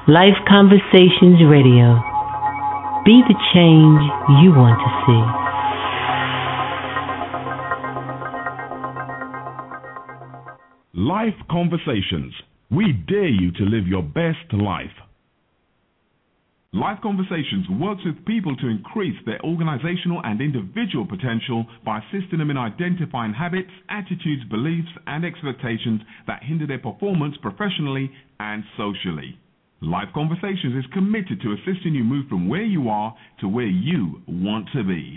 Life Conversations Radio. Be the change you want to see. Life Conversations. We dare you to live your best life. Life Conversations works with people to increase their organizational and individual potential by assisting them in identifying habits, attitudes, beliefs, and expectations that hinder their performance professionally and socially. Life Conversations is committed to assisting you move from where you are to where you want to be.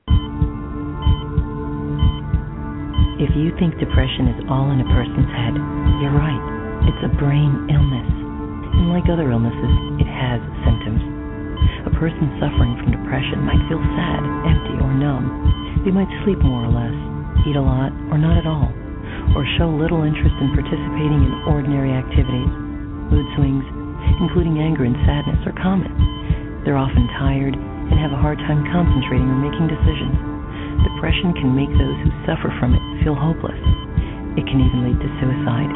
If you think depression is all in a person's head, you're right. It's a brain illness. And like other illnesses, it has symptoms. A person suffering from depression might feel sad, empty, or numb. They might sleep more or less, eat a lot or not at all, or show little interest in participating in ordinary activities. Mood swings, including anger and sadness, are common. They're often tired and have a hard time concentrating or making decisions. Depression can make those who suffer from it feel hopeless. It can even lead to suicide.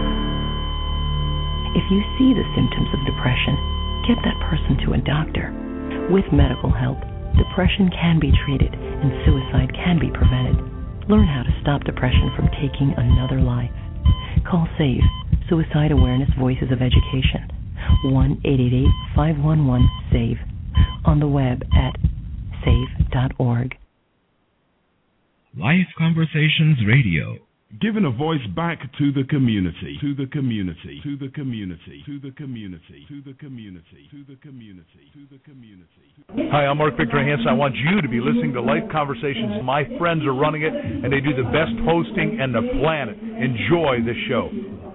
If you see the symptoms of depression, get that person to a doctor. With medical help, depression can be treated and suicide can be prevented. Learn how to stop depression from taking another life. Call SAVE, Suicide Awareness Voices of Education, 1-888-511-SAVE, on the web at save.org. Life Conversations Radio. Giving a voice back to the community, to the community, to the community, to the community, to the community, to the community, to the community. Hi, I'm Mark Victor Hansen. I want you to be listening to Life Conversations. My friends are running it, and they do the best hosting on the planet. Enjoy the show.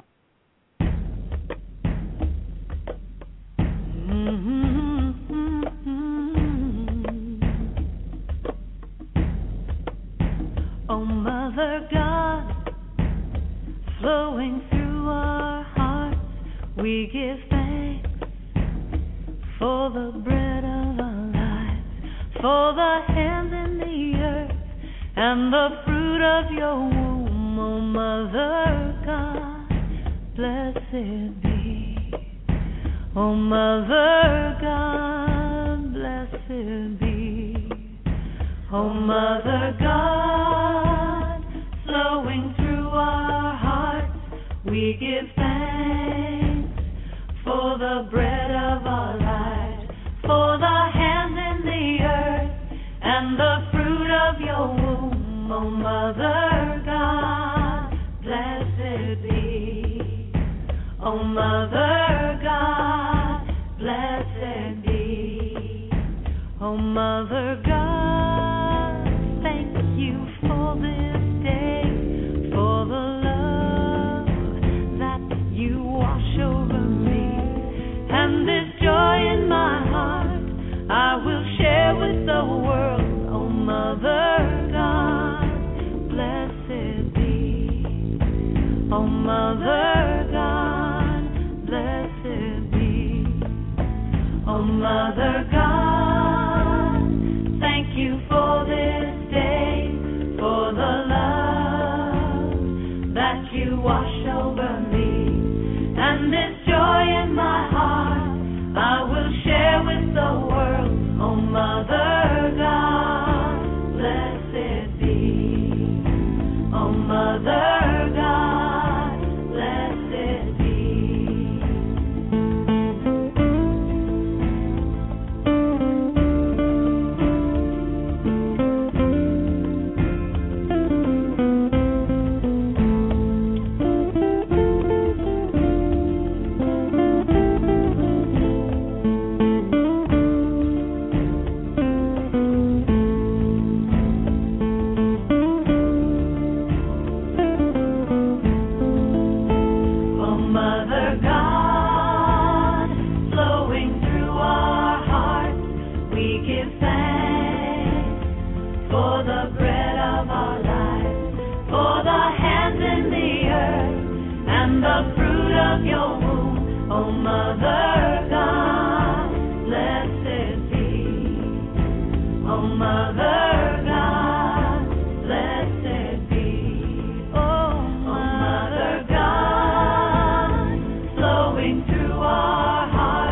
Oh, Mother God, flowing through our hearts, we give thanks for the bread of our lives, for the hands in the earth, and the fruit of your womb. Oh, Mother God, blessed be. Oh, Mother God, blessed be. Oh, Mother God, flowing through our hearts, we give thanks for the bread of our lives, for the hands in the earth, and the fruit of your womb. Oh, Mother God, blessed be. Oh, Mother God, blessed be. Oh, Mother God, thank you for this day, for the love that you wash over me, and this joy in my heart I will share with the world. Oh, Mother God, blessed be. Oh, Mother God, blessed be. Oh, Mother God, thank you for this day, for the love that you wash over me, and this joy in my heart I will share with the world. Oh, Mother God, blessed be. Oh, Mother God, blessed be. Oh, Mother God, flowing through our hearts, we give thanks for the bread of our lives, for the hands in the earth, and the fruit of your womb. Oh, Mother God, blessed be. Oh, Mother God, blessed be. Oh, Mother God, flowing through our hearts,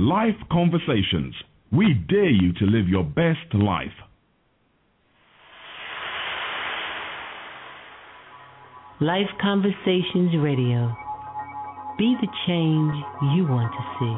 Life Conversations. We dare you to live your best life. Life Conversations Radio. Be the change you want to see.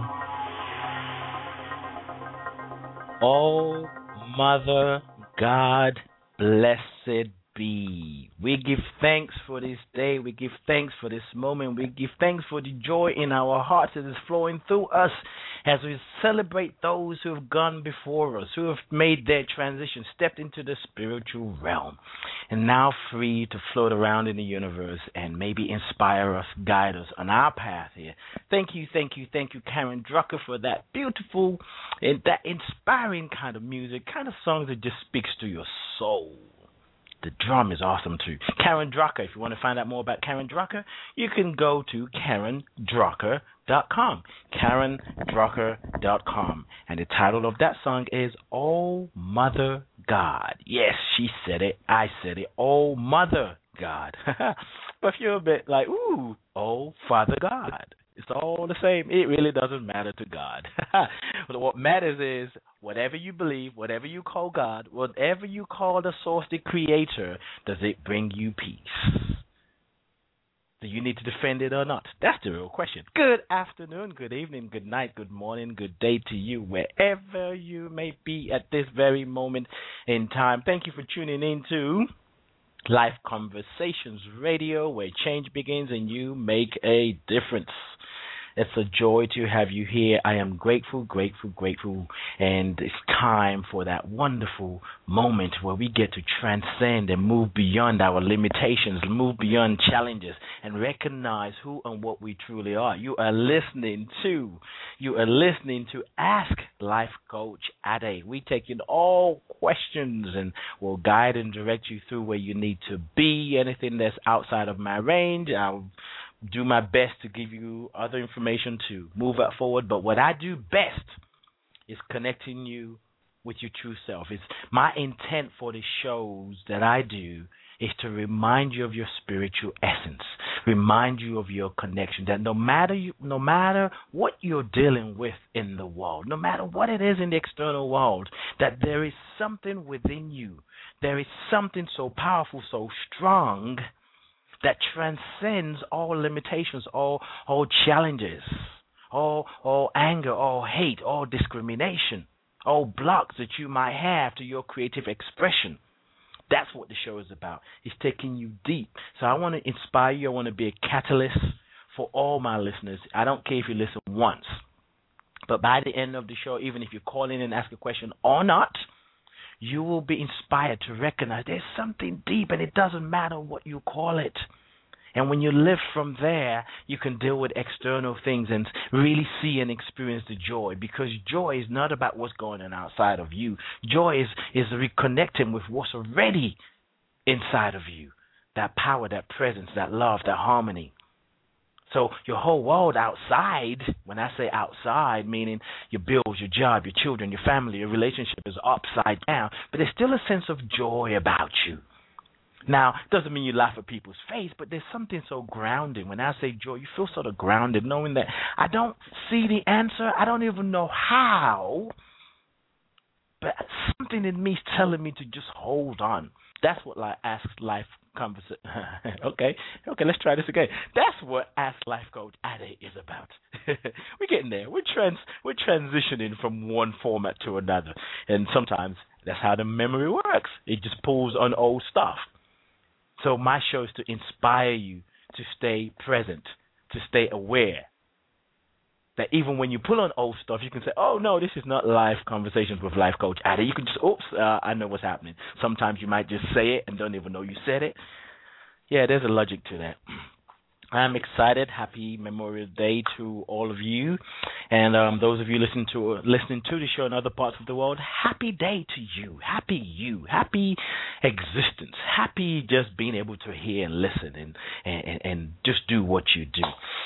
Oh, Mother God, blessed be. We give thanks for this day. We give thanks for this moment. We give thanks for the joy in our hearts that is flowing through us as we celebrate those who have gone before us, who have made their transition, stepped into the spiritual realm, and now free to float around in the universe and maybe inspire us, guide us on our path here. Thank you, Karen Drucker, for that beautiful and that inspiring kind of music, kind of songs that just speaks to your soul. The drum is awesome too. Karen Drucker. If you want to find out more about Karen Drucker, you can go to KarenDrucker.com. KarenDrucker.com. And the title of that song is Oh Mother God. Yes, she said it. I said it. Oh Mother God. But if you're a bit like, ooh, oh Father God. It's all the same. It really doesn't matter to God. But what matters is whatever you believe, whatever you call God, whatever you call the source, the creator, does it bring you peace? Do you need to defend it or not? That's the real question. Good afternoon, good evening, good night, good morning, good day to you, wherever you may be at this very moment in time. Thank you for tuning in to Life Conversations Radio, where change begins and you make a difference. It's a joy to have you here. I am grateful, and it's time for that wonderful moment where we get to transcend and move beyond our limitations, move beyond challenges, and recognize who and what we truly are. You are listening to Ask Life Coach Ade. We take in all questions and will guide and direct you through where you need to be. Anything that's outside of my range, I'll do my best to give you other information to move it forward. But what I do best is connecting you with your true self. It's my intent for the shows that I do is to remind you of your spiritual essence, remind you of your connection, that no matter what you're dealing with in the world, no matter what it is in the external world, that there is something within you. There is something so powerful, so strong, that transcends all limitations, all challenges, all anger, all hate, all discrimination, all blocks that you might have to your creative expression. That's what the show is about. It's taking you deep. So I want to inspire you. I want to be a catalyst for all my listeners. I don't care if you listen once, but by the end of the show, even if you call in and ask a question or not, you will be inspired to recognize there's something deep, and it doesn't matter what you call it. And when you live from there, you can deal with external things and really see and experience the joy, because joy is not about what's going on outside of you. Joy is reconnecting with what's already inside of you, that power, that presence, that love, that harmony. So your whole world outside, when I say outside, meaning your bills, your job, your children, your family, your relationship is upside down, but there's still a sense of joy about you. Now, it doesn't mean you laugh at people's face, but there's something so grounding. When I say joy, you feel sort of grounded, knowing that I don't see the answer. I don't even know how, but something in me is telling me to just hold on. That's what Ask Life Conversation. Okay, let's try this again. That's what Ask Life Coach Ade is about. We're getting there. We're transitioning from one format to another, and sometimes that's how the memory works. It just pulls on old stuff. So my show is to inspire you to stay present, to stay aware. That even when you pull on old stuff, you can say, oh, no, this is not Life Conversations with Life Coach Ade. You can just, I know what's happening. Sometimes you might just say it and don't even know you said it. Yeah, there's a logic to that. I'm excited. Happy Memorial Day to all of you. And those of you listening to the show in other parts of the world, happy day to you. Happy existence. Happy just being able to hear and listen and just do what you do.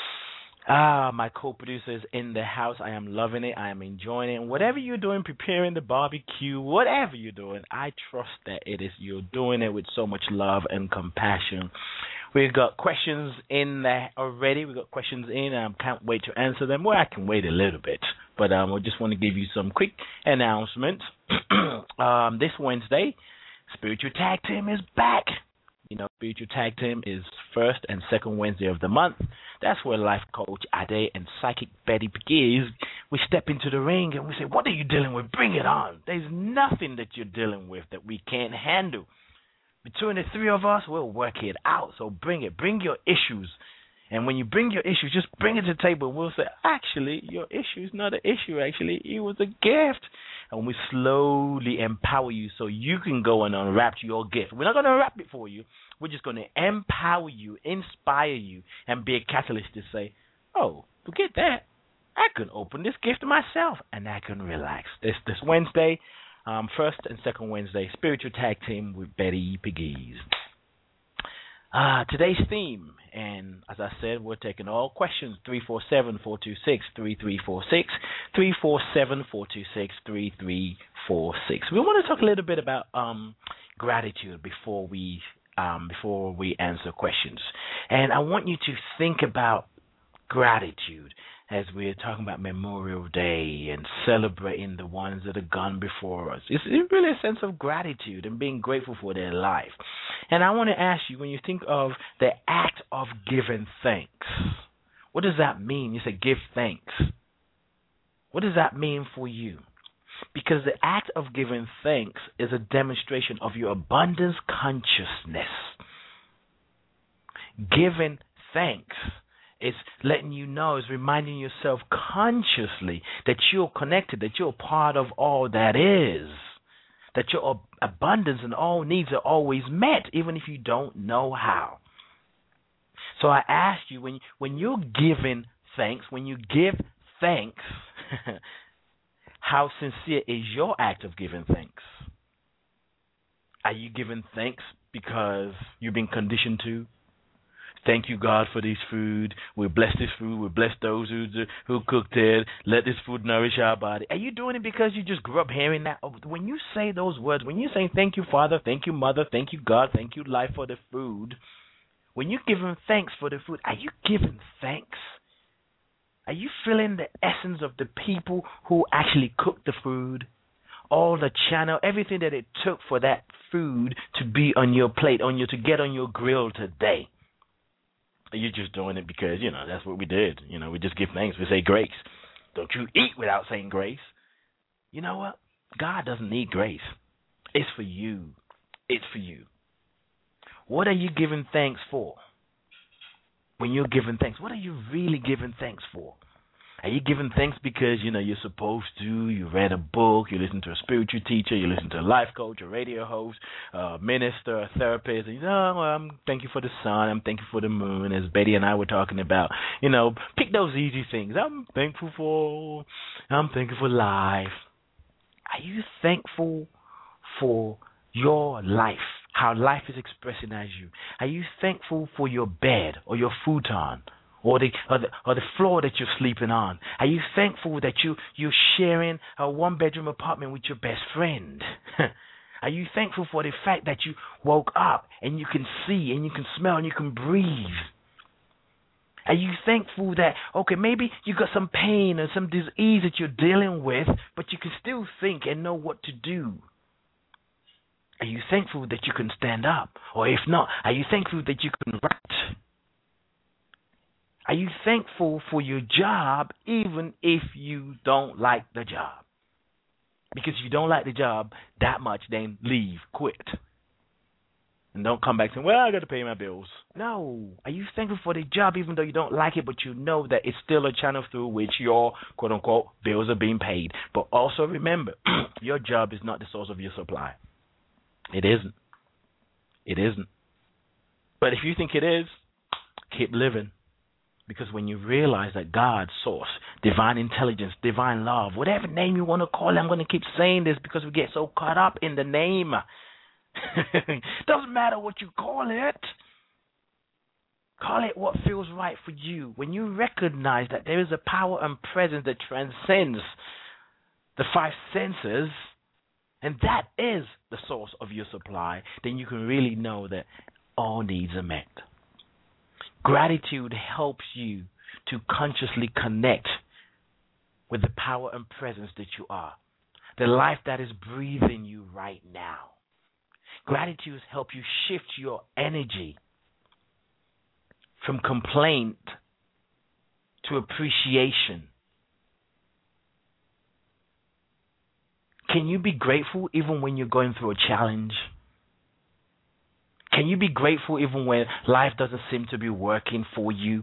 My co-producer is in the house. I am loving it. I am enjoying it. And whatever you're doing, preparing the barbecue, whatever you're doing, I trust that you're doing it with so much love and compassion. We've got questions in there already. We've got questions in, and I can't wait to answer them. Well, I can wait a little bit, But I just want to give you some quick announcements. This Wednesday, Spiritual Tag Team is back. You know, Spiritual Tag Team is first and second Wednesday of the month. That's where life coach Ade and psychic Betty Pegues, we step into the ring and we say, what are you dealing with? Bring it on. There's nothing that you're dealing with that we can't handle. Between the three of us, we'll work it out. So bring it. Bring your issues. And when you bring your issues, just bring it to the table. We'll say, actually, your issue is not an issue. Actually, it was a gift. And we slowly empower you so you can go and unwrap your gift. We're not going to unwrap it for you. We're just going to empower you, inspire you, and be a catalyst to say, oh, forget that. I can open this gift myself, and I can relax. This Wednesday, first and second Wednesday, Spiritual Tag Team with Betty Pegues. Today's theme, and as I said, we're taking all questions, 347-426-3346, 347-426-3346. We want to talk a little bit about gratitude before we answer questions. And I want you to think about gratitude as we're talking about Memorial Day and celebrating the ones that have gone before us. It's really a sense of gratitude and being grateful for their life. And I want to ask you, when you think of the act of giving thanks, what does that mean? You say give thanks. What does that mean for you? Because the act of giving thanks is a demonstration of your abundance consciousness. Giving thanks is letting you know, is reminding yourself consciously that you're connected, that you're part of all that is, that your abundance and all needs are always met, even if you don't know how. So I ask you, when you're giving thanks, when you give thanks, how sincere is your act of giving thanks? Are you giving thanks because you've been conditioned to? Thank you, God, for this food. We bless this food. We bless those who cooked it. Let this food nourish our body. Are you doing it because you just grew up hearing that? When you say those words, when you say thank you, Father, thank you, Mother, thank you, God, thank you, life, for the food, when you're giving thanks for the food, are you giving thanks? Are you feeling the essence of the people who actually cooked the food? All the channel, everything that it took for that food to be on your plate, to get on your grill today. You're just doing it because, that's what we did. We just give thanks. We say grace. Don't you eat without saying grace. You know what? God doesn't need grace. It's for you. It's for you. What are you giving thanks for? When you're giving thanks, what are you really giving thanks for? Are you giving thanks because, you're supposed to? You read a book, you listen to a spiritual teacher, you listen to a life coach, a radio host, a minister, a therapist, and I'm thank you for the sun, I'm thankful for the moon, as Betty and I were talking about. Pick those easy things. I'm thankful for life. Are you thankful for your life, how life is expressing as you? Are you thankful for your bed or your futon? Or the floor that you're sleeping on? Are you thankful that you're sharing a one-bedroom apartment with your best friend? Are you thankful for the fact that you woke up and you can see and you can smell and you can breathe? Are you thankful that, maybe you got some pain or some disease that you're dealing with, but you can still think and know what to do? Are you thankful that you can stand up? Or if not, are you thankful that you can write? Are you thankful for your job even if you don't like the job? Because if you don't like the job that much, then leave, quit. And don't come back saying, I got to pay my bills. No. Are you thankful for the job even though you don't like it, but you know that it's still a channel through which your, quote-unquote, bills are being paid? But also remember, your job is not the source of your supply. It isn't. It isn't. But if you think it is, keep living. Because when you realize that God's source, divine intelligence, divine love, whatever name you want to call it, I'm going to keep saying this because we get so caught up in the name. Doesn't matter what you call it. Call it what feels right for you. When you recognize that there is a power and presence that transcends the five senses, and that is the source of your supply, then you can really know that all needs are met. Gratitude helps you to consciously connect with the power and presence that you are, the life that is breathing you right now. Gratitude helps you shift your energy from complaint to appreciation. Can you be grateful even when you're going through a challenge? Can you be grateful even when life doesn't seem to be working for you?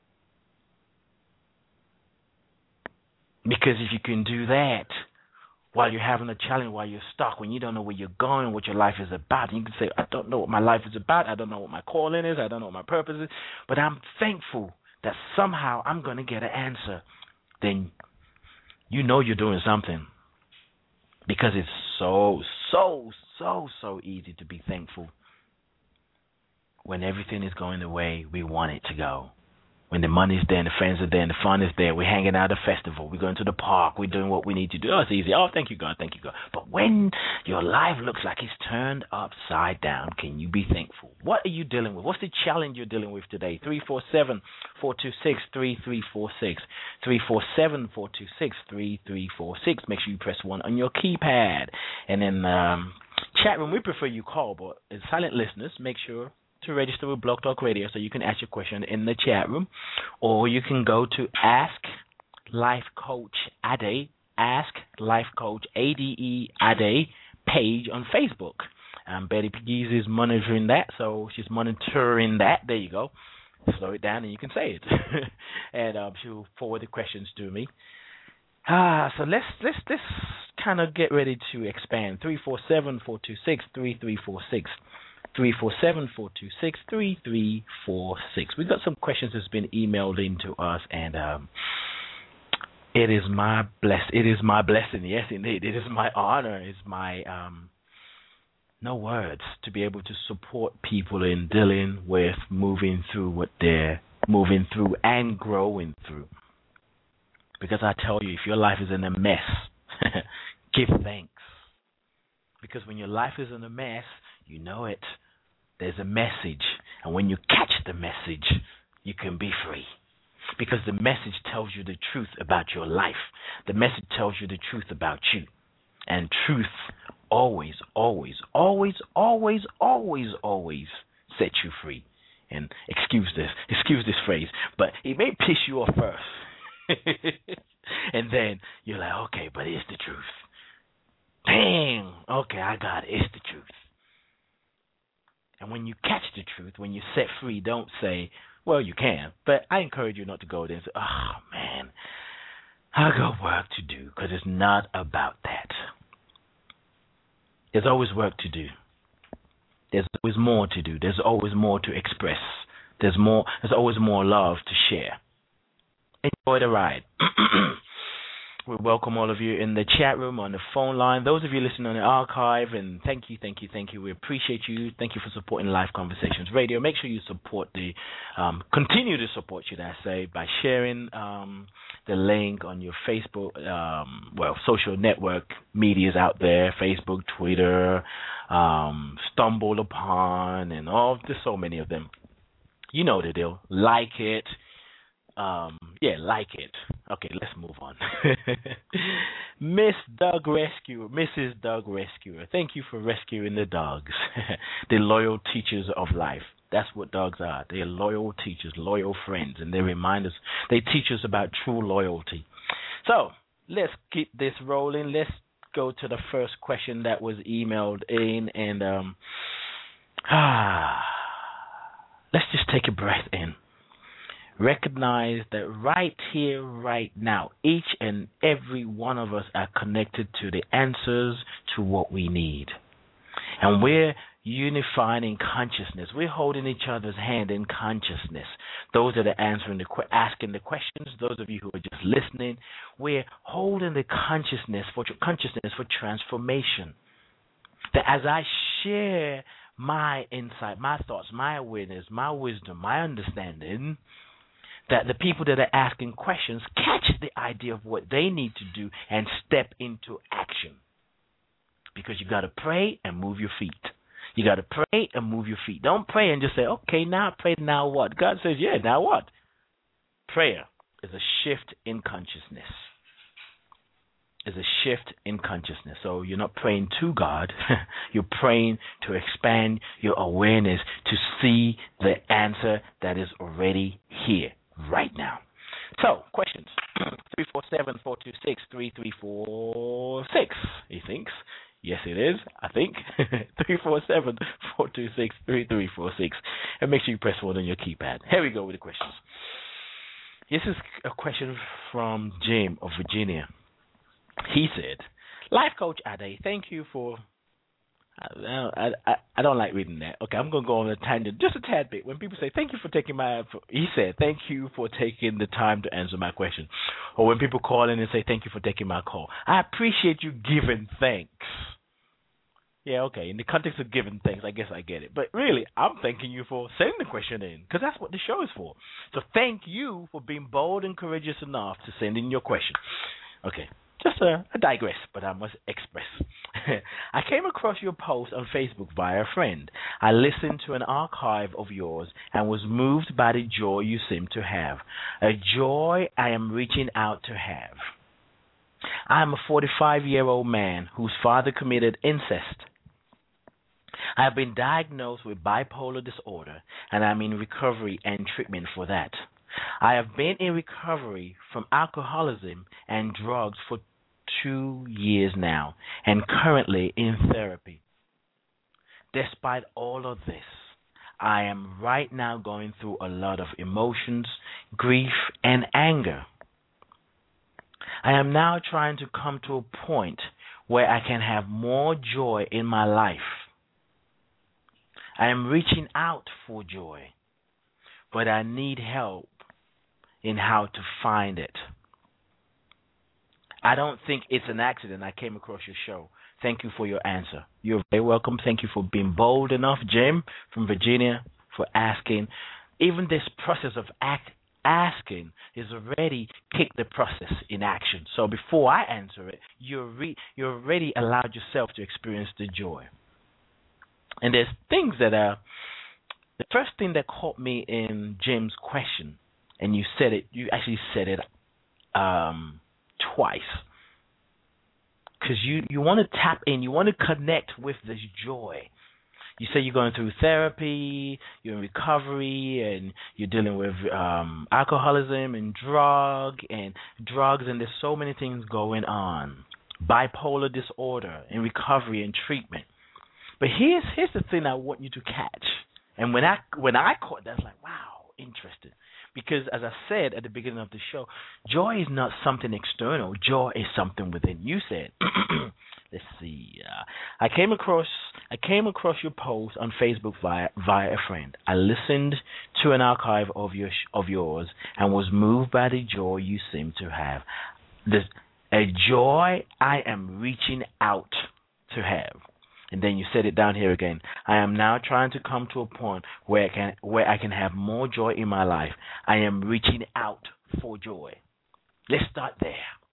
Because if you can do that while you're having a challenge, while you're stuck, when you don't know where you're going, what your life is about, and you can say, I don't know what my life is about, I don't know what my calling is, I don't know what my purpose is, but I'm thankful that somehow I'm going to get an answer, then you know you're doing something. Because it's so easy to be thankful when everything is going the way we want it to go. When the money's there and the friends are there and the fun is there, we're hanging out at a festival, we're going to the park, we're doing what we need to do. Oh, it's easy. Oh, thank you, God, thank you, God. But when your life looks like it's turned upside down, can you be thankful? What are you dealing with? What's the challenge you're dealing with today? 347-426-3346. 347-426-3346. Make sure you press 1 on your keypad. And then chat room, we prefer you call, but as silent listeners, make sure to register with Blog Talk Radio so you can ask your question in the chat room, or you can go to Ask Life Coach Ade, Ask Life Coach Ade Ade page on Facebook. Betty Pegues is monitoring that, so she's monitoring that. There you go. Slow it down and you can say it, and she'll forward the questions to me. So let's kind of get ready to expand. 347-426-3346. 347-426-3346. We've got some questions that's been emailed in to us, and it is my blessing. Yes, indeed, it is my honor. It's my no words to be able to support people in dealing with moving through what they're moving through and growing through. Because I tell you, if your life is in a mess, give thanks. Because when your life is in a mess, you know it. There's a message. And when you catch the message, you can be free. Because the message tells you the truth about your life. The message tells you the truth about you. And truth always sets you free. And excuse this phrase, but it may piss you off first. And then you're like, okay, but it's the truth. Bang! Okay, I got it. It's the truth. And when you catch the truth, when you're set free, don't say, well, you can. But I encourage you not to go there and say, oh, man, I got work to do, because it's not about that. There's always work to do. There's always more to do. There's always more to express. There's always more love to share. Enjoy the ride. We welcome all of you in the chat room, on the phone line, those of you listening on the archive, and thank you. We appreciate you. Thank you for supporting Live Conversations Radio. Make sure you support continue to support, should I say, by sharing the link on your Facebook, social network medias out there, Facebook, Twitter, Stumble Upon, and there's so many of them. You know the deal. Like it. Like it. Okay, let's move on. Mrs. Doug Rescuer, thank you for rescuing the dogs. The loyal teachers of life. That's what dogs are. They are loyal teachers, loyal friends, and they remind us, they teach us about true loyalty. So, let's keep this rolling. Let's go to the first question that was emailed in, and let's just take a breath in. Recognize that right here, right now, each and every one of us are connected to the answers to what we need. And we're unifying in consciousness. We're holding each other's hand in consciousness. Those that are asking the questions, those of you who are just listening, we're holding the consciousness for transformation. That as I share my insight, my thoughts, my awareness, my wisdom, my understanding, that the people that are asking questions catch the idea of what they need to do and step into action. Because you got to pray and move your feet. You got to pray and move your feet. Don't pray and just say, okay, now pray, now what? God says, yeah, now what? Prayer is a shift in consciousness. a shift in consciousness. So you're not praying to God, you're praying to expand your awareness to see the answer that is already here right now. So, questions. 347-426-3346. He thinks. Yes, it is, I think. 347-426-3346. And make sure you press 1 on your keypad. Here we go with the questions. This is a question from Jim of Virginia. He said, Life Coach Ade, thank you for... I don't like reading that. Okay, I'm going to go on a tangent just a tad bit. When people say, thank you for taking my... He said, thank you for taking the time to answer my question. Or when people call in and say, thank you for taking my call. I appreciate you giving thanks. Yeah, okay, in the context of giving thanks, I guess I get it. But really, I'm thanking you for sending the question in, because that's what the show is for. So thank you for being bold and courageous enough to send in your question. Okay. Just I digress, but I must express. I came across your post on Facebook via a friend. I listened to an archive of yours and was moved by the joy you seem to have, a joy I am reaching out to have. I am a 45-year-old man whose father committed incest. I have been diagnosed with bipolar disorder, and I'm in recovery and treatment for that. I have been in recovery from alcoholism and drugs for 2 years now, and currently in therapy. Despite all of this, I am right now going through a lot of emotions, grief, and anger. I am now trying to come to a point where I can have more joy in my life. I am reaching out for joy, but I need help in how to find it. I don't think it's an accident I came across your show. Thank you for your answer. You're very welcome. Thank you for being bold enough, Jim from Virginia, for asking. Even this process of asking is already kicked the process in action. So before I answer it, you already allowed yourself to experience the joy. And there's things that are... The first thing that caught me in Jim's question, and you actually said it twice, because you want to tap in, you want to connect with this joy. You say you're going through therapy, you're in recovery, and you're dealing with alcoholism and drugs, and there's so many things going on. Bipolar disorder, in recovery and treatment. But here's the thing I want you to catch. And when I caught that, I was like, wow, interesting. Because as I said at the beginning of the show, joy is not something external. Joy is something within. You said, let's see. I came across your post on Facebook via a friend. I listened to an archive of yours and was moved by the joy you seem to have. A joy I am reaching out to have. And then you said it down here again. I am now trying to come to a point where I can have more joy in my life. I am reaching out for joy. Let's start there.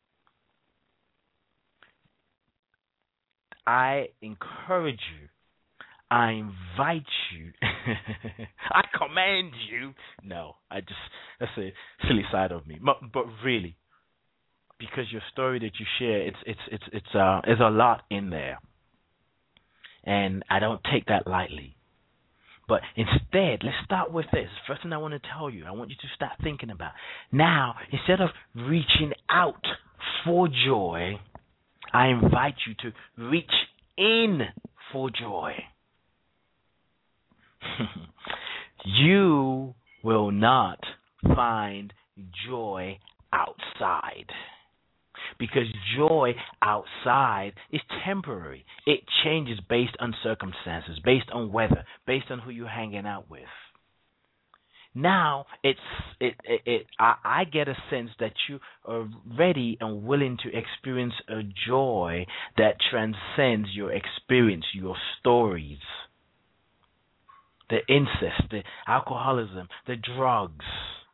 I encourage you. I invite you. I command you. No, that's a silly side of me. But really, because your story that you share, it's a lot in there. And I don't take that lightly. But instead, let's start with this. First thing I want to tell you, I want you to start thinking about. Now, instead of reaching out for joy, I invite you to reach in for joy. You will not find joy outside. Because joy outside is temporary. It changes based on circumstances, based on weather, based on who you're hanging out with. Now, I get a sense that you are ready and willing to experience a joy that transcends your experience, your stories, the incest, the alcoholism, the drugs.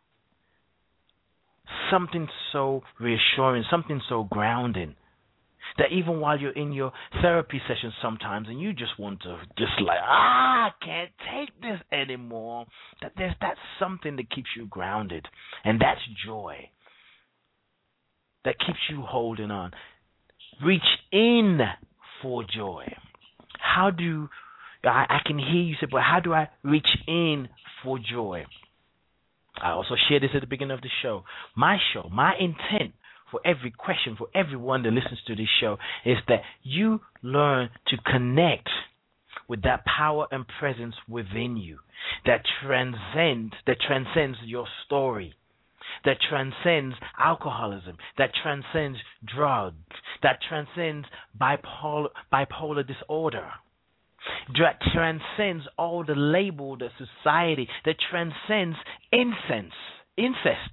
Something so reassuring, something so grounding, that even while you're in your therapy session sometimes and you just want to I can't take this anymore, that's something that keeps you grounded. And that's joy. That keeps you holding on. reach in for joy? How do I can hear you say, but how do I reach in for joy? I also shared this at the beginning of the show. My intent for every question, for everyone that listens to this show, is that you learn to connect with that power and presence within you that transcends your story, that transcends alcoholism, that transcends drugs, that transcends bipolar disorder, that transcends all the label, the society, that transcends incest.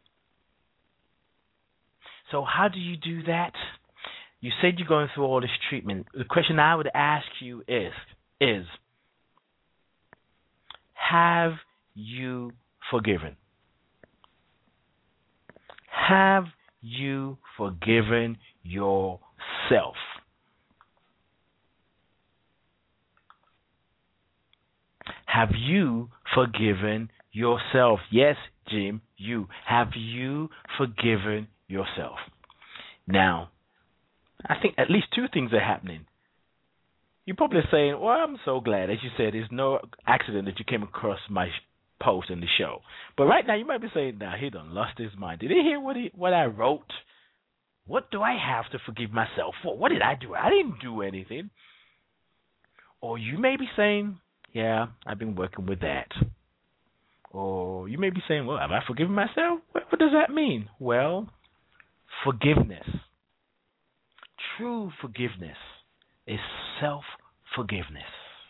So how do you do that? You said you're going through all this treatment. The question I would ask you is have you forgiven? Have you forgiven yourself? Have you forgiven yourself? Yes, Jim, you. Have you forgiven yourself? Now, I think at least two things are happening. You're probably saying, well, I'm so glad. As you said, it's no accident that you came across my post in the show. But right now, you might be saying, nah, he done lost his mind. Did he hear what I wrote? What do I have to forgive myself for? What did I do? I didn't do anything. Or you may be saying, yeah, I've been working with that. Or you may be saying, well, have I forgiven myself? What does that mean? Well, forgiveness, true forgiveness, is self-forgiveness.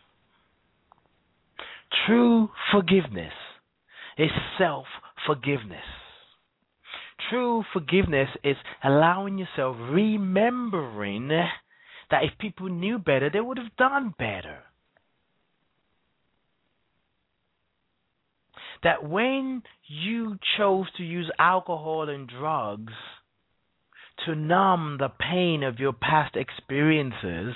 True forgiveness is self-forgiveness. True forgiveness is allowing yourself, remembering that if people knew better, they would have done better. That when you chose to use alcohol and drugs to numb the pain of your past experiences,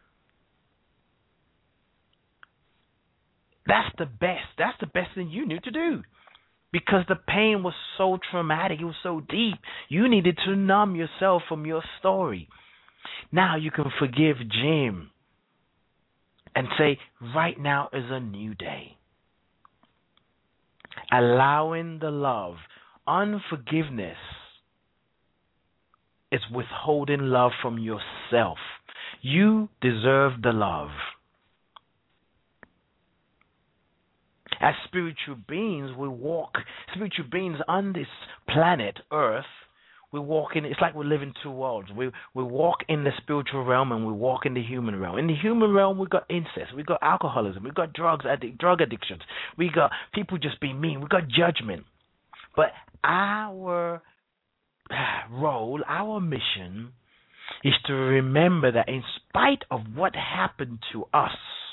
that's the best thing you knew to do. Because the pain was so traumatic, it was so deep, you needed to numb yourself from your story. Now you can forgive Jim and say, right now is a new day. Allowing the love. Unforgiveness is withholding love from yourself. You deserve the love. As spiritual beings, spiritual beings on this planet, Earth, we walk in, it's like we live in two worlds. We walk in the spiritual realm and we walk in the human realm. In the human realm, we got incest, we got alcoholism, we got drug addictions, we got people just being mean, we got judgment. But our role, our mission is to remember that in spite of what happened to us,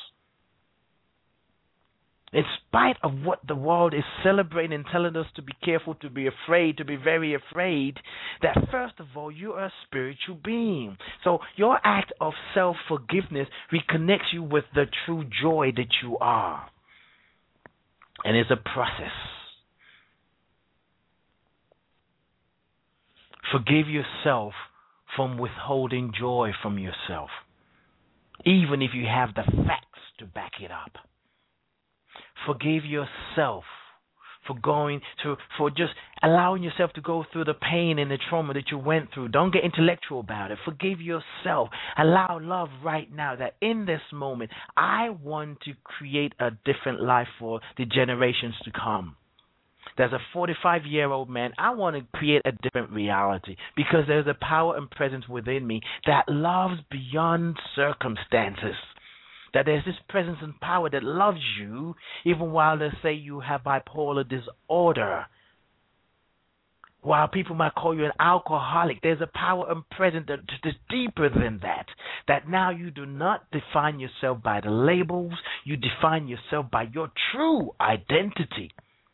in spite of what the world is celebrating and telling us to be careful, to be afraid, to be very afraid, that first of all, you are a spiritual being. So your act of self-forgiveness reconnects you with the true joy that you are. And it's a process. Forgive yourself from withholding joy from yourself, even if you have the facts to back it up. Forgive yourself for just allowing yourself to go through the pain and the trauma that you went through. Don't get intellectual about it. Forgive yourself. Allow love right now that in this moment, I want to create a different life for the generations to come. There's a 45-year-old man. I want to create a different reality because there's a power and presence within me that loves beyond circumstances. That there's this presence and power that loves you even while they say you have bipolar disorder. While people might call you an alcoholic, there's a power and presence that is deeper than that. That now you do not define yourself by the labels. You define yourself by your true identity.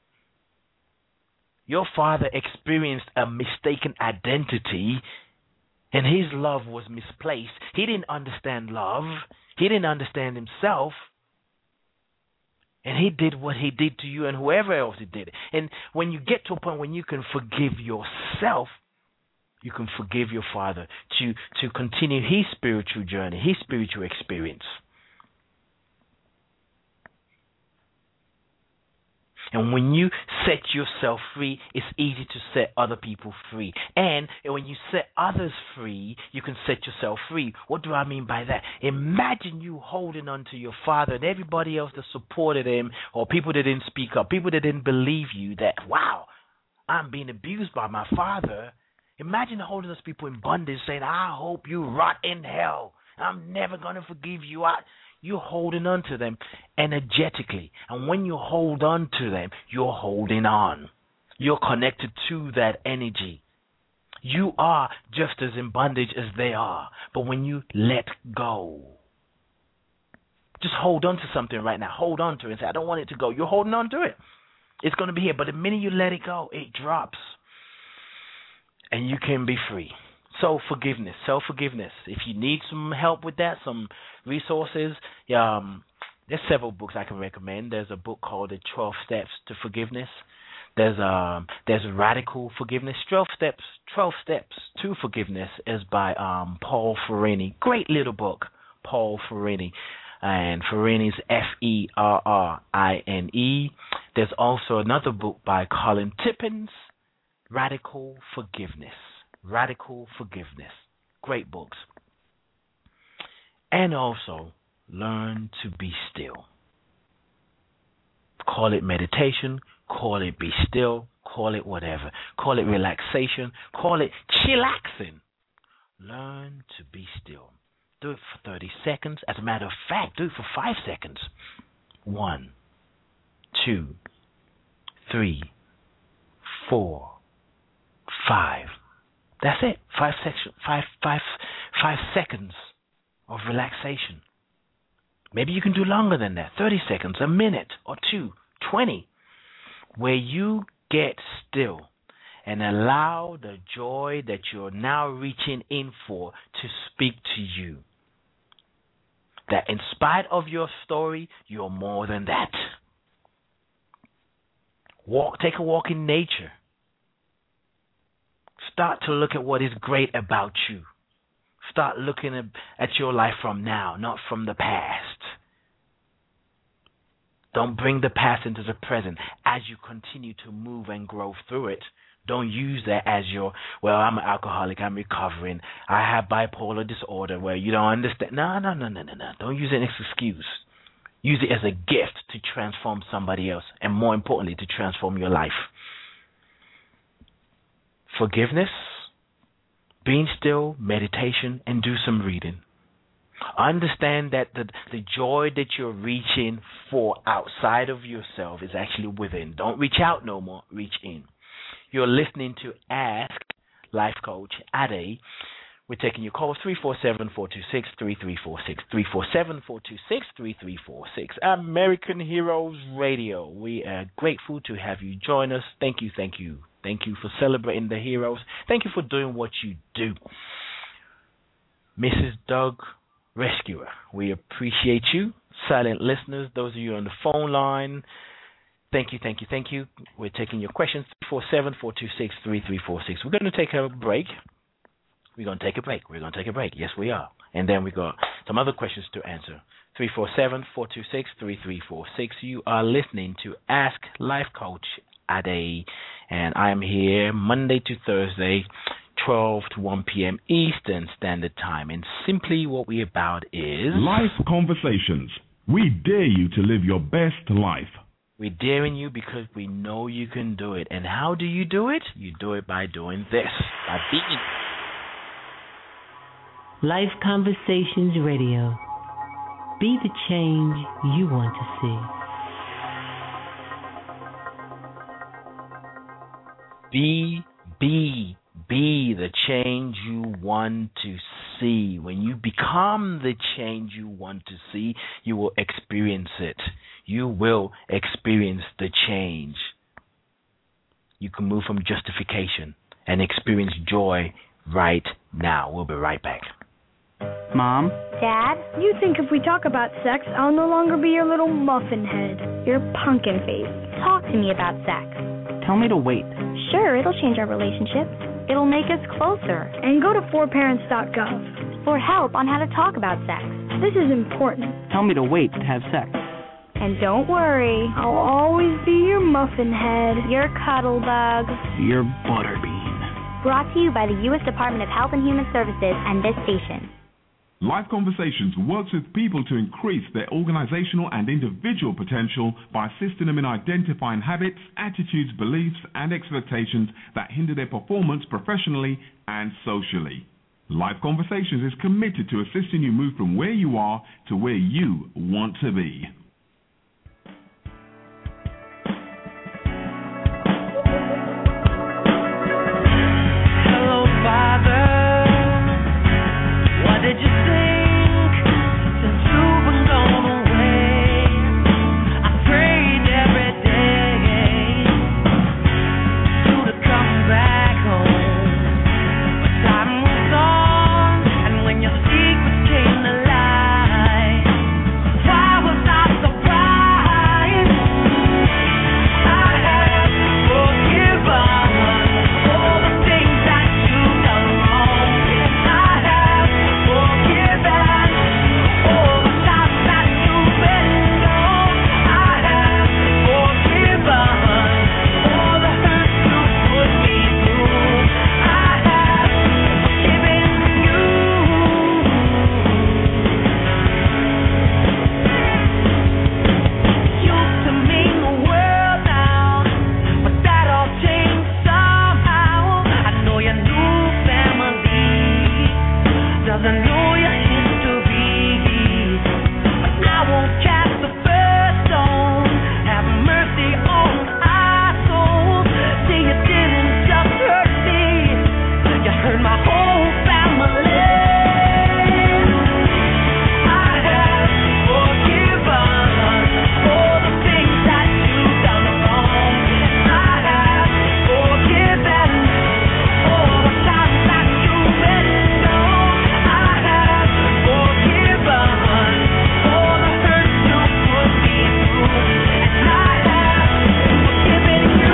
Your father experienced a mistaken identity, and his love was misplaced. He didn't understand love. He didn't understand himself. And he did what he did to you and whoever else he did. And when you get to a point when you can forgive yourself, You can forgive your father to continue his spiritual journey, his spiritual experience. And when you set yourself free, it's easy to set other people free. And when you set others free, you can set yourself free. What do I mean by that? Imagine you holding on to your father and everybody else that supported him, or people that didn't speak up, people that didn't believe you, that, wow, I'm being abused by my father. Imagine holding those people in bondage saying, I hope you rot in hell. I'm never going to forgive you. You're holding on to them energetically. And when you hold on to them, you're holding on. You're connected to that energy. You are just as in bondage as they are. But when you let go, just hold on to something right now. Hold on to it and say, I don't want it to go. You're holding on to it. It's going to be here. But the minute you let it go, it drops. And you can be free. So forgiveness, self-forgiveness. If you need some help with that, some resources, there's several books I can recommend. There's a book called The 12 Steps to Forgiveness. There's Radical Forgiveness. 12 Steps to Forgiveness is by Paul Ferrini. Great little book, Paul Ferrini. And Ferrini's Ferrine. There's also another book by Colin Tippins, Radical Forgiveness. Radical Forgiveness. Great books. And also, learn to be still. Call it meditation, call it be still, call it whatever. Call it relaxation, call it chillaxing. Learn to be still. Do it for 30 seconds. As a matter of fact, do it for 5 seconds. 1, 2, 3, 4, 5. That's it. 5 seconds of relaxation. Maybe you can do longer than that. 30 seconds, a minute or two, 20, where you get still and allow the joy that you're now reaching in for to speak to you. That in spite of your story, you're more than that. Take a walk in nature. Start to look at what is great about you. Start looking at your life from now, not from the past. Don't bring the past into the present as you continue to move and grow through it. Don't use that as your, well, I'm an alcoholic, I'm recovering, I have bipolar disorder, where you don't understand. No. Don't use it as an excuse. Use it as a gift to transform somebody else, and more importantly, to transform your life. Forgiveness, being still, meditation, and do some reading. Understand that the joy that you're reaching for outside of yourself is actually within. Don't reach out no more, reach in. You're listening to Ask Life Coach Ade. We're taking your calls, 347-426-3346, 347-426-3346. American Heroes Radio. We are grateful to have you join us. Thank you. Thank you for celebrating the heroes. Thank you for doing what you do. Mrs. Doug Rescuer, we appreciate you. Silent listeners, those of you on the phone line, thank you. We're taking your questions, 347-426-3346. We're going to take a break. We're going to take a break. Yes, we are. And then we got some other questions to answer. 347-426-3346. You are listening to Ask Life Coach Ade, and I am here Monday to Thursday, 12 to 1 p.m. Eastern Standard Time. And simply what we're about is Life Conversations. We dare you to live your best life. We're daring you because we know you can do it. And how do you do it? You do it by doing this, by being. Life Conversations Radio. Be the change you want to see. Be the change you want to see. When you become the change you want to see, you will experience it. You will experience the change. You can move from justification and experience joy right now. We'll be right back. Mom? Dad? You think if we talk about sex, I'll no longer be your little muffin head, your pumpkin face. Talk to me about sex. Tell me to wait. Sure, it'll change our relationship. It'll make us closer. And go to forparents.gov for help on how to talk about sex. This is important. Tell me to wait to have sex. And don't worry, I'll always be your muffin head. Your cuddle bug. Your butterbean. Brought to you by the U.S. Department of Health and Human Services and this station. Life Conversations works with people to increase their organizational and individual potential by assisting them in identifying habits, attitudes, beliefs, and expectations that hinder their performance professionally and socially. Life Conversations is committed to assisting you move from where you are to where you want to be. Hello, Father. What did you think since you've been gone away? I prayed every day you to come back home. But time moves on, and when your secrets came to light, why was I surprised? I had forgiven all the things that you've done wrong. I have forgiven all the times that you've been wrong. I have forgiven all the hurt you put me through. I have forgiven you. Used to mean the world now, but that all changed somehow. I know your new family doesn't know your history, but I won't cast the first stone. Have mercy on our souls. See, you didn't just hurt me, you hurt my whole family. I have forgiven all the things that you've done wrong. I have forgiven all the times that you've been wrong. I have forgiven all the hurt you put me through. And I have forgiven you.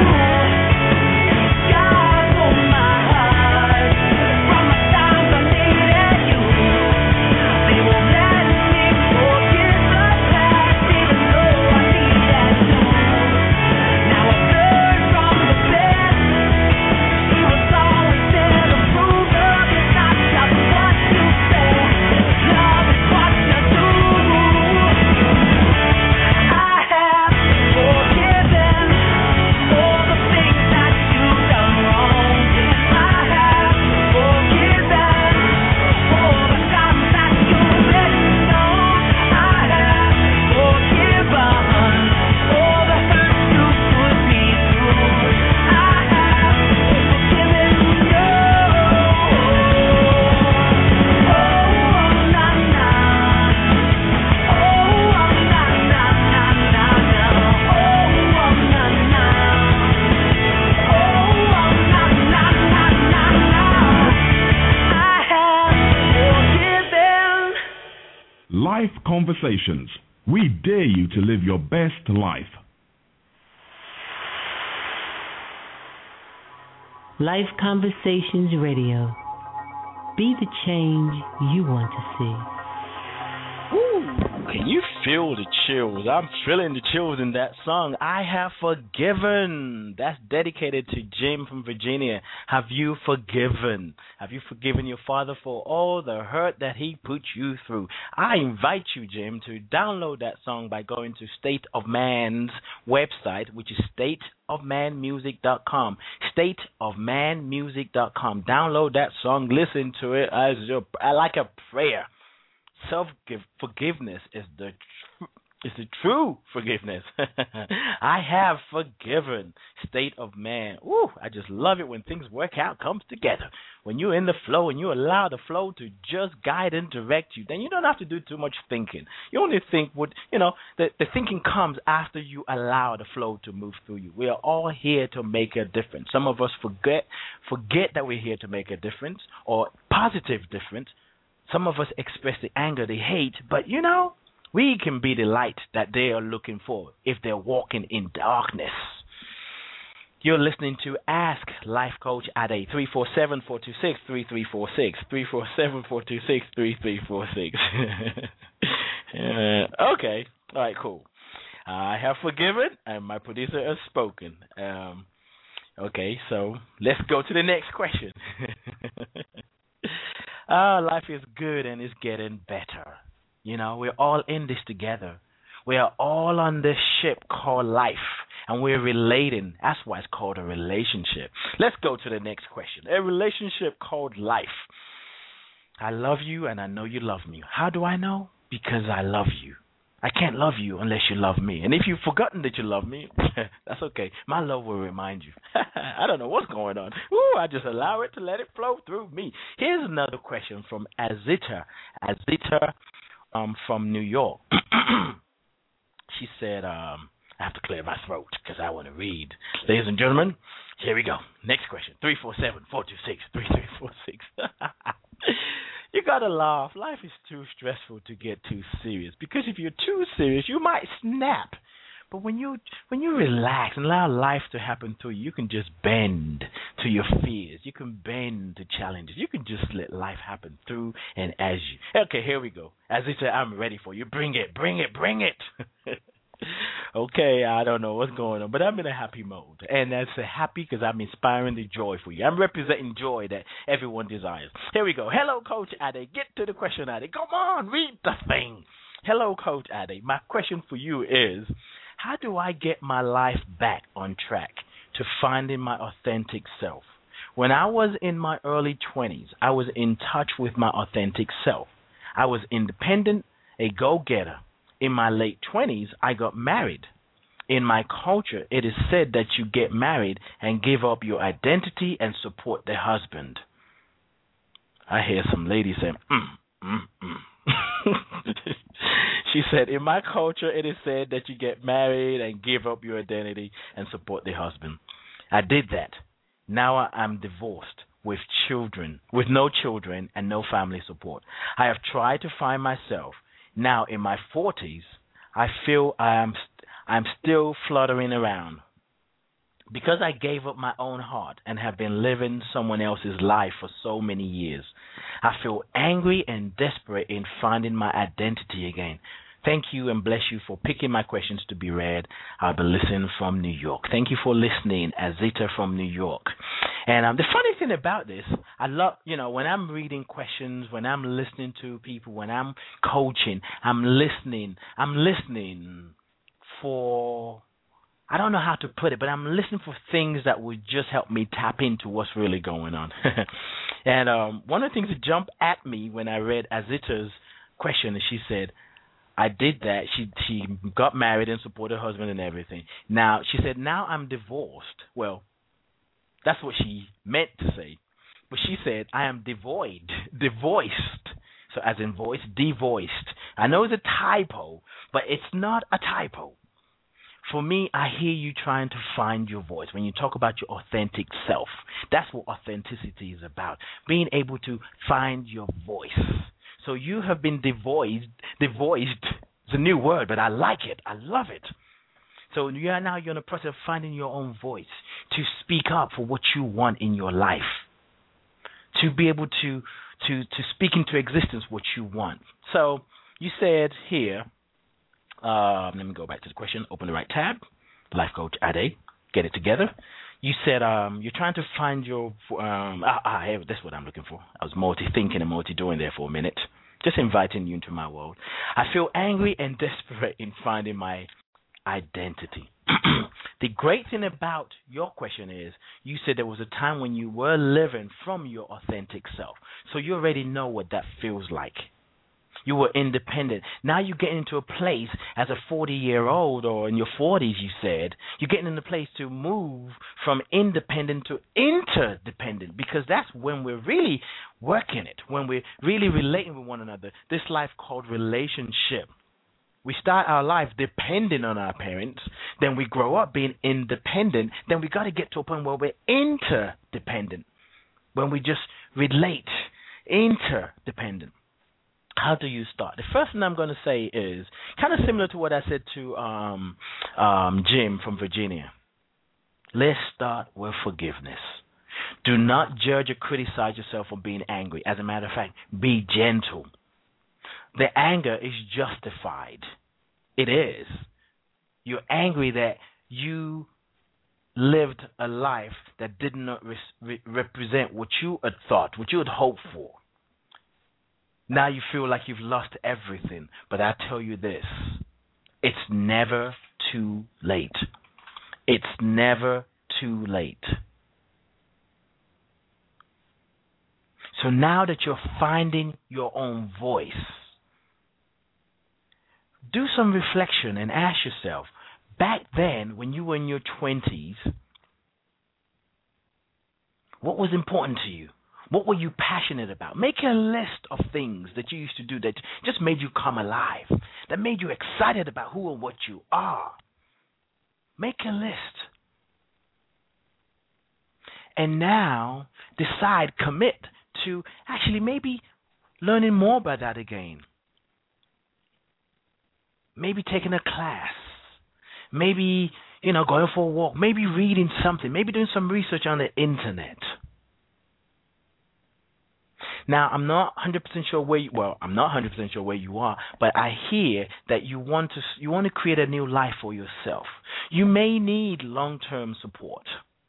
God broke my heart from the times I needed you. They won't let me forget the past, even though I need that too. Now I've learned from the best. He was always there to prove love is not just what you say. Love is what you do. I have forgiven all the things that you've done wrong. I have forgiven all the times that you've been wrong. I have forgiven all the hurt you put me through. I have forgiven you. Oh, na na. Oh, na na na na na. Oh, na na. Oh, na na na na na. I have forgiven. Life Conversations. We dare you to live your best life. Life Conversations Radio. Be the change you want to see. Woo! Can you feel the chills? I'm feeling the chills in that song. I have forgiven. That's dedicated to Jim from Virginia. Have you forgiven? Have you forgiven your father for all the hurt that he put you through? I invite you, Jim, to download that song by going to State of Man's website, which is stateofmanmusic.com. Stateofmanmusic.com. Download that song. Listen to it as like a prayer. Self-forgiveness is the true forgiveness. I have forgiven. State of Man. Ooh, I just love it when things work out, comes together. When you're in the flow and you allow the flow to just guide and direct you, then you don't have to do too much thinking. You only think the thinking comes after you allow the flow to move through you. We are all here to make a difference. Some of us forget that we're here to make a difference or positive difference. Some of us express the anger, the hate, but we can be the light that they are looking for if they're walking in darkness. You're listening to Ask Life Coach Ade, 347-426-3346, 347-426-3346. Okay, all right, cool. I have forgiven, and my producer has spoken. Okay, so let's go to the next question. Life is good and it's getting better. You know, we're all in this together. We are all on this ship called life, and we're relating. That's why it's called a relationship. Let's go to the next question. A relationship called life. I love you, and I know you love me. How do I know? Because I love you. I can't love you unless you love me. And if you've forgotten that you love me, that's okay. My love will remind you. I don't know what's going on. Ooh, I just allow it to let it flow through me. Here's another question from Azita. Azita from New York. She said, I have to clear my throat because I want to read. Ladies and gentlemen, here we go. Next question. 347-426-3346. You gotta laugh. Life is too stressful to get too serious. Because if you're too serious, you might snap. But when you relax and allow life to happen to you, you can just bend to your fears. You can bend to challenges. You can just let life happen through and as you. Okay, here we go. As I said, I'm ready for you. Bring it, bring it, bring it. Okay, I don't know what's going on, but I'm in a happy mode. And that's happy because I'm inspiring the joy for you. I'm representing joy that everyone desires. Here we go. Hello, Coach Ade. Get to the question, Ade. Come on, read the thing. Hello, Coach Ade. My question for you is, how do I get my life back on track to finding my authentic self? When I was in my early 20s, I was in touch with my authentic self. I was independent, a go-getter. In my late 20s, I got married. In my culture, it is said that you get married and give up your identity and support the husband. I hear some ladies saying, She said, in my culture, it is said that you get married and give up your identity and support the husband. I did that. Now I'm divorced with no children and no family support. I have tried to find myself. Now, in my 40s, I feel I'm still fluttering around. Because I gave up my own heart and have been living someone else's life for so many years, I feel angry and desperate in finding my identity again. Thank you and bless you for picking my questions to be read. I'll be listening from New York. Thank you for listening, Azita from New York. And the funny thing about this, I love, when I'm reading questions, when I'm listening to people, when I'm coaching, I'm listening for, I don't know how to put it, but I'm listening for things that would just help me tap into what's really going on. And one of the things that jumped at me when I read Azita's question is she said, I did that. She got married and supported her husband and everything. Now, she said, now I'm divorced. Well, that's what she meant to say. But she said, I am divoiced. So as in voice, devoiced. I know it's a typo, but it's not a typo. For me, I hear you trying to find your voice. When you talk about your authentic self, that's what authenticity is about. Being able to find your voice. So you have been devoiced. It's a new word, but I like it. I love it. So you're in the process of finding your own voice, to speak up for what you want in your life, to be able to speak into existence what you want. So you said here, let me go back to the question, open the right tab, Life Coach Ade, get it together. You said you're trying to find your, that's what I'm looking for. I was multi-thinking and multi-doing there for a minute, just inviting you into my world. I feel angry and desperate in finding my identity. The great thing about your question is you said there was a time when you were living from your authentic self. So you already know what that feels like. You were independent. Now you're getting into a place as a 40-year-old or in your 40s, you said, you're getting in a place to move from independent to interdependent, because that's when we're really working it, when we're really relating with one another. This life called relationship. We start our life depending on our parents, then we grow up being independent, then we got to get to a point where we're interdependent, when we just relate, interdependent. How do you start? The first thing I'm going to say is kind of similar to what I said to Jim from Virginia. Let's start with forgiveness. Do not judge or criticize yourself for being angry. As a matter of fact, be gentle. The anger is justified. It is. You're angry that you lived a life that did not represent what you had thought, what you had hoped for. Now you feel like you've lost everything. But I tell you this, it's never too late. It's never too late. So now that you're finding your own voice, do some reflection and ask yourself, back then when you were in your 20s, what was important to you? What were you passionate about? Make a list of things that you used to do that just made you come alive, that made you excited about who and what you are. Make a list. And now decide, commit to actually maybe learning more about that again. Maybe taking a class. Maybe, going for a walk. Maybe reading something. Maybe doing some research on the internet. Now, I'm not 100% sure I'm not 100% sure where you are, but I hear that you want to create a new life for yourself. You may need long-term support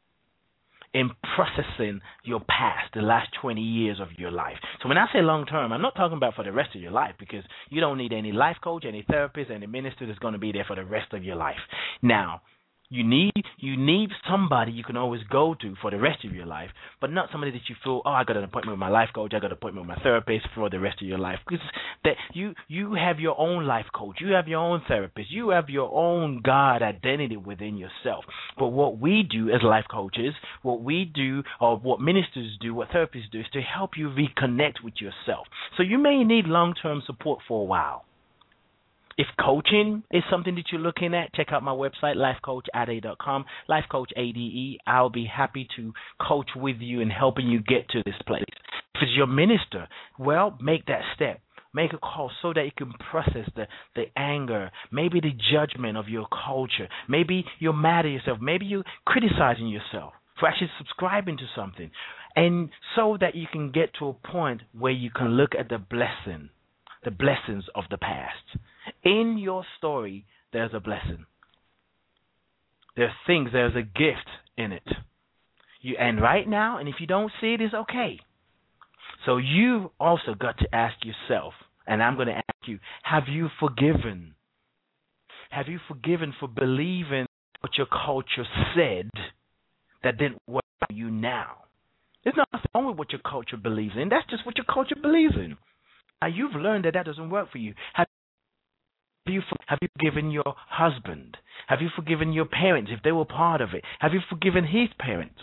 in processing your past, the last 20 years of your life. So when I say long-term, I'm not talking about for the rest of your life, because you don't need any life coach, any therapist, any minister that's going to be there for the rest of your life. Now, you need somebody you can always go to for the rest of your life, but not somebody that you feel, I got an appointment with my life coach, I got an appointment with my therapist for the rest of your life. Because that you have your own life coach, you have your own therapist, you have your own God identity within yourself. But what we do as life coaches, what we do, or what ministers do, what therapists do, is to help you reconnect with yourself. So you may need long-term support for a while. If coaching is something that you're looking at, check out my website, lifecoachade.com, lifecoachade. I'll be happy to coach with you and helping you get to this place. If it's your minister, well, make that step. Make a call so that you can process the anger, maybe the judgment of your culture. Maybe you're mad at yourself. Maybe you're criticizing yourself for actually subscribing to something. And so that you can get to a point where you can look at the blessings of the past. In your story, there's a blessing. There's a gift in it. And right now, and if you don't see it, it's okay. So you've also got to ask yourself, and I'm going to ask you, have you forgiven? Have you forgiven for believing what your culture said that didn't work for you now? There's nothing wrong with what your culture believes in. That's just what your culture believes in. Now, you've learned that doesn't work for you. Have you forgiven your husband? Have you forgiven your parents if they were part of it? Have you forgiven his parents?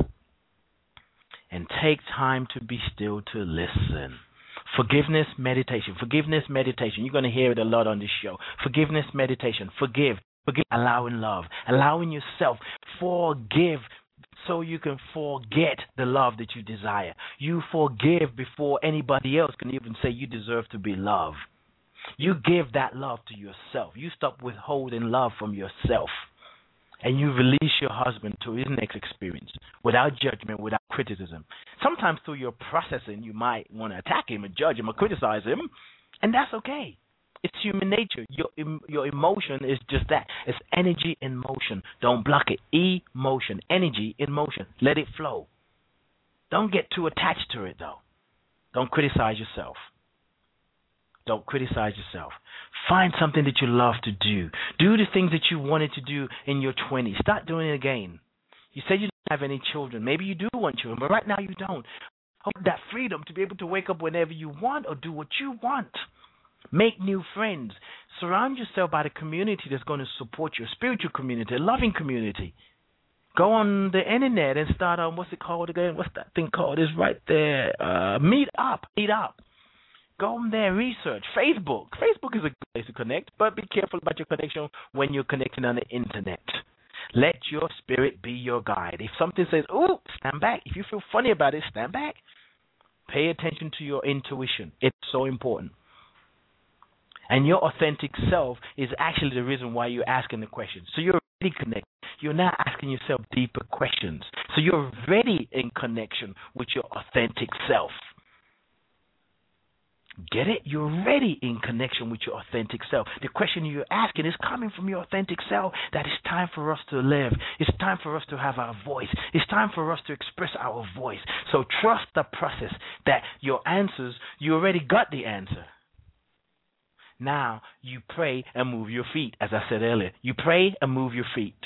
And take time to be still to listen. Forgiveness meditation. Forgiveness meditation. You're going to hear it a lot on this show. Forgiveness meditation. Forgive. Allowing love. Allowing yourself. Forgive so you can forget the love that you desire. You forgive before anybody else can even say you deserve to be loved. You give that love to yourself. You stop withholding love from yourself. And you release your husband to his next experience without judgment, without criticism. Sometimes through your processing, you might want to attack him and judge him or criticize him, and that's okay. It's human nature. Your emotion is just that. It's energy in motion. Don't block it. Emotion, energy in motion. Let it flow. Don't get too attached to it, though. Don't criticize yourself. Don't criticize yourself. Find something that you love to do. Do the things that you wanted to do in your 20s. Start doing it again. You said you don't have any children. Maybe you do want children, but right now you don't. Hold that freedom to be able to wake up whenever you want or do what you want. Make new friends. Surround yourself by the community that's going to support your spiritual community, a loving community. Go on the internet and start on, what's it called again? What's that thing called? It's right there. Meet up. Go on there, research. Facebook. Facebook is a good place to connect, but be careful about your connection when you're connecting on the internet. Let your spirit be your guide. If something says, ooh, stand back. If you feel funny about it, stand back. Pay attention to your intuition. It's so important. And your authentic self is actually the reason why you're asking the question. So you're already connected. You're now asking yourself deeper questions. So you're already in connection with your authentic self. Get it? You're already in connection with your authentic self. The question you're asking is coming from your authentic self, that it's time for us to live. It's time for us to have our voice. It's time for us to express our voice. So trust the process, that your answers, you already got the answer. Now you pray and move your feet, as I said earlier. You pray and move your feet.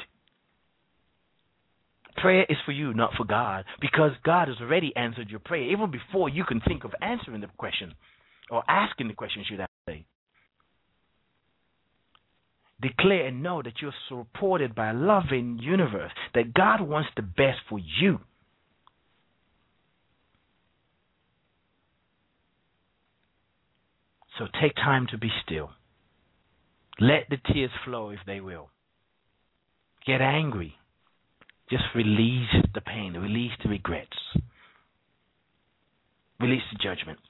Prayer is for you, not for God, because God has already answered your prayer even before you can think of answering the question. Or asking the question, should I say. Declare and know that you're supported by a loving universe, that God wants the best for you. So take time to be still. Let the tears flow if they will. Get angry. Just release the pain, release the regrets. Release the judgment.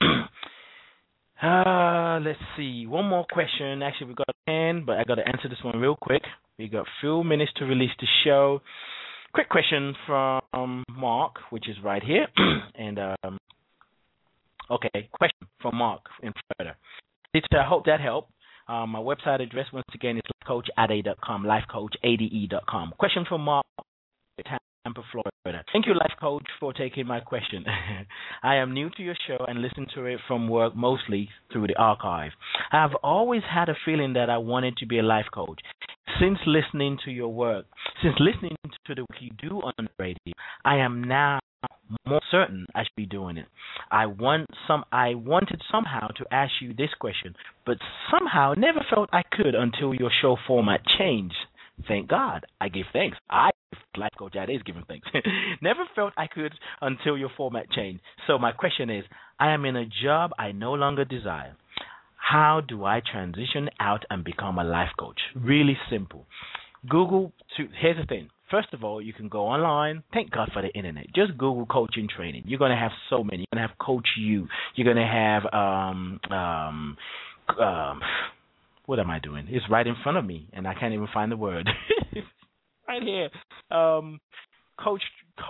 Let's see. One more question. Actually, we got 10, but I got to answer this one real quick. We got a few minutes to release the show. Quick question from Mark, which is right here. And okay, question from Mark in Florida. I hope that helped. My website address once again is lifecoachade.com. Lifecoachade.com. Question from Mark, Tampa, Florida. Thank you, Life Coach, for taking my question. I am new to your show and listen to it from work, mostly through the archive. I've always had a feeling that I wanted to be a life coach. Since listening to your work, since listening to the work you do on the radio, I am now more certain I should be doing it. I wanted somehow to ask you this question, but somehow never felt I could until your show format changed. Thank God. I give thanks. Life Coach Ade is giving thanks. Never felt I could until your format changed. So my question is, I am in a job I no longer desire. How do I transition out and become a life coach? Really simple. Here's the thing. First of all, you can go online. Thank God for the internet. Just Google coaching training. You're going to have so many. You're going to have Coach U. You're going to have what am I doing? It's right in front of me, and I can't even find the word. Right here. Coach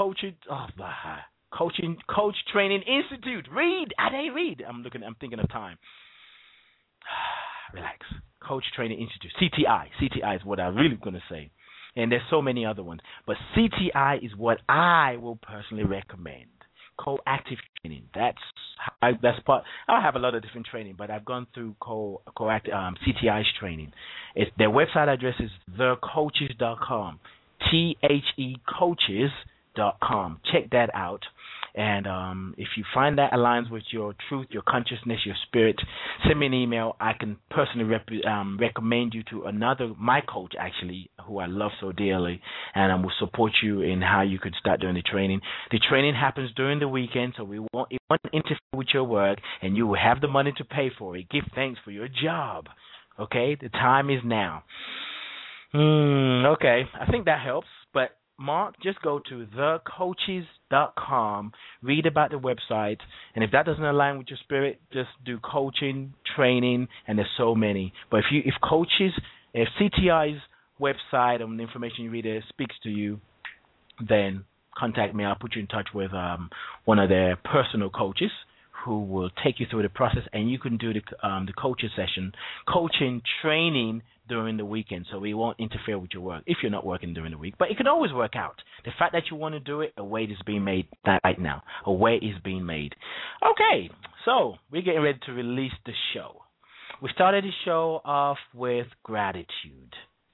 Training Institute. Read. Ade, read. I'm thinking of time. Relax. Coach Training Institute. CTI. CTI is what I'm really going to say. And there's so many other ones. But CTI is what I will personally recommend. Coactive training. That's part. I have a lot of different training, but I've gone through CTI's training. Their website address is thecoaches.com. THEcoaches.com. Check that out. And if you find that aligns with your truth, your consciousness, your spirit, send me an email. I can personally recommend you to my coach, actually, who I love so dearly, and I will support you in how you could start doing the training. The training happens during the weekend, so it won't interfere with your work, and you will have the money to pay for it. Give thanks for your job. Okay? The time is now. Okay. I think that helps, but Mark, just go to thecoaches.com, read about the website, and if that doesn't align with your spirit, just do coaching, training, and there's so many. But if CTI's website and the information you read there speaks to you, then contact me. I'll put you in touch with one of their personal coaches who will take you through the process, and you can do the coaching session, coaching, training during the weekend, so it won't interfere with your work if you're not working during the week. But it can always work out. The fact that you want to do it, a way is being made right now. A way is being made. Okay, so we're getting ready to release the show. We started the show off with gratitude.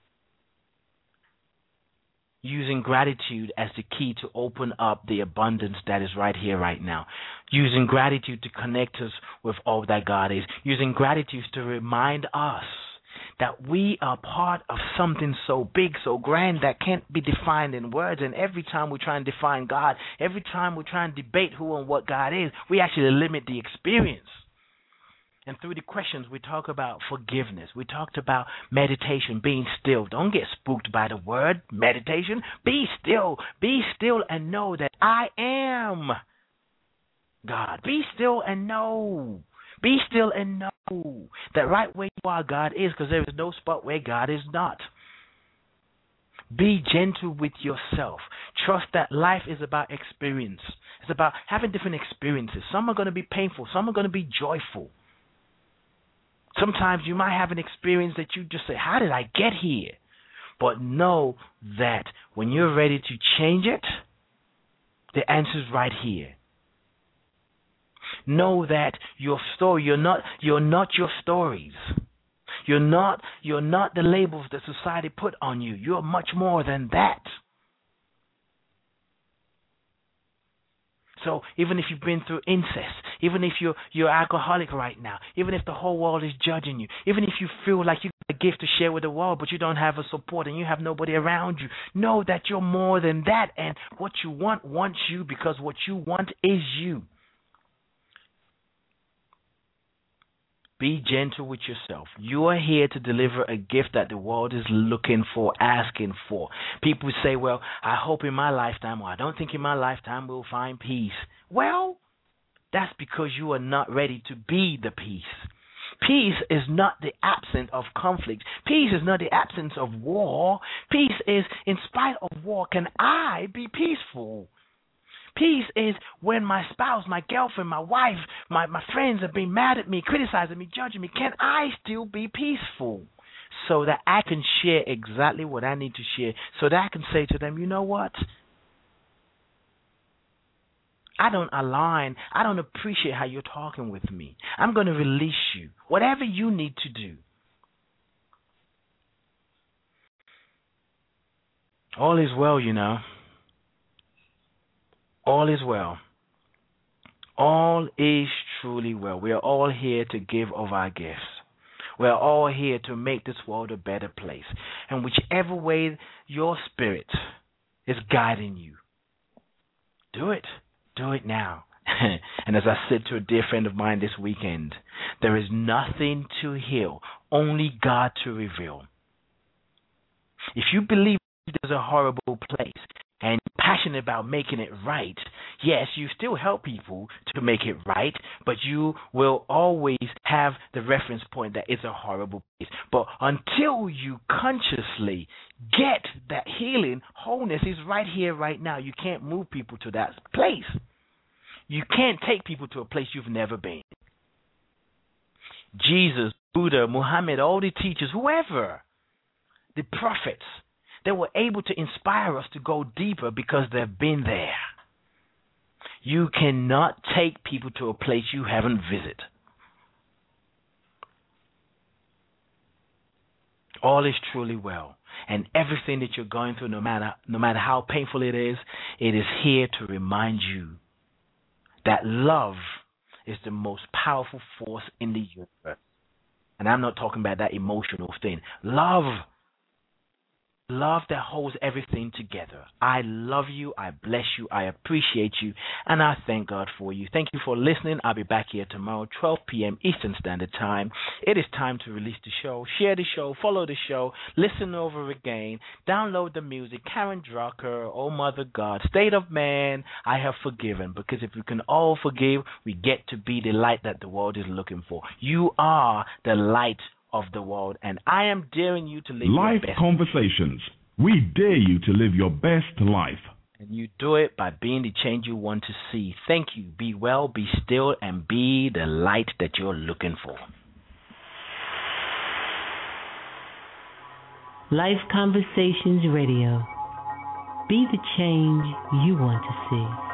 Using gratitude as the key to open up the abundance that is right here, right now. Using gratitude to connect us with all that God is. Using gratitude to remind us that we are part of something so big, so grand, that can't be defined in words. And every time we try and define God, every time we try and debate who and what God is, we actually limit the experience. And through the questions, we talk about forgiveness. We talked about meditation, being still. Don't get spooked by the word meditation. Be still. Be still and know that I am God. Be still and know. Be still and know that right where you are, God is, because there is no spot where God is not. Be gentle with yourself. Trust that life is about experience. It's about having different experiences. Some are going to be painful. Some are going to be joyful. Sometimes you might have an experience that you just say, how did I get here? But know that when you're ready to change it, the answer's right here. Know that your story, you're not your stories. You're not the labels that society put on you. You're much more than that. So even if you've been through incest, even if you're alcoholic right now, even if the whole world is judging you, even if you feel like you have a gift to share with the world, but you don't have a support and you have nobody around you, know that you're more than that, and what you want wants you, because what you want is you. Be gentle with yourself. You are here to deliver a gift that the world is looking for, asking for. People say, well, I hope in my lifetime, or I don't think in my lifetime we'll find peace. Well, that's because you are not ready to be the peace. Peace is not the absence of conflict. Peace is not the absence of war. Peace is, in spite of war, can I be peaceful? Peace is when my spouse, my girlfriend, my wife, my friends are being mad at me, criticizing me, judging me. Can I still be peaceful? So that I can share exactly what I need to share. So that I can say to them, you know what? I don't align. I don't appreciate how you're talking with me. I'm going to release you. Whatever you need to do. All is well, you know. All is well. All is truly well. We are all here to give of our gifts. We are all here to make this world a better place. And whichever way your spirit is guiding you, do it. Do it now. And as I said to a dear friend of mine this weekend, there is nothing to heal, only God to reveal. If you believe there's a horrible place, and passionate about making it right, yes, you still help people to make it right, but you will always have the reference point that it's a horrible place. But until you consciously get that healing, wholeness is right here, right now. You can't move people to that place. You can't take people to a place you've never been. Jesus, Buddha, Muhammad, all the teachers, whoever, the prophets, they were able to inspire us to go deeper because they've been there. You cannot take people to a place you haven't visited. All is truly well. And everything that you're going through, no matter how painful it is here to remind you that love is the most powerful force in the universe. And I'm not talking about that emotional thing. Love that holds everything together. I love you. I bless you. I appreciate you. And I thank God for you. Thank you for listening. I'll be back here tomorrow, 12 p.m. Eastern Standard Time. It is time to release the show. Share the show. Follow the show. Listen over again. Download the music. Karen Drucker, Oh Mother God, State of Man, I Have Forgiven. Because if we can all forgive, we get to be the light that the world is looking for. You are the light of the world, and I am daring you to live Life your best. Conversations. We dare you to live your best life. And you do it by being the change you want to see. Thank you. Be well, be still, and be the light that you're looking for. Life Conversations Radio. Be the change you want to see.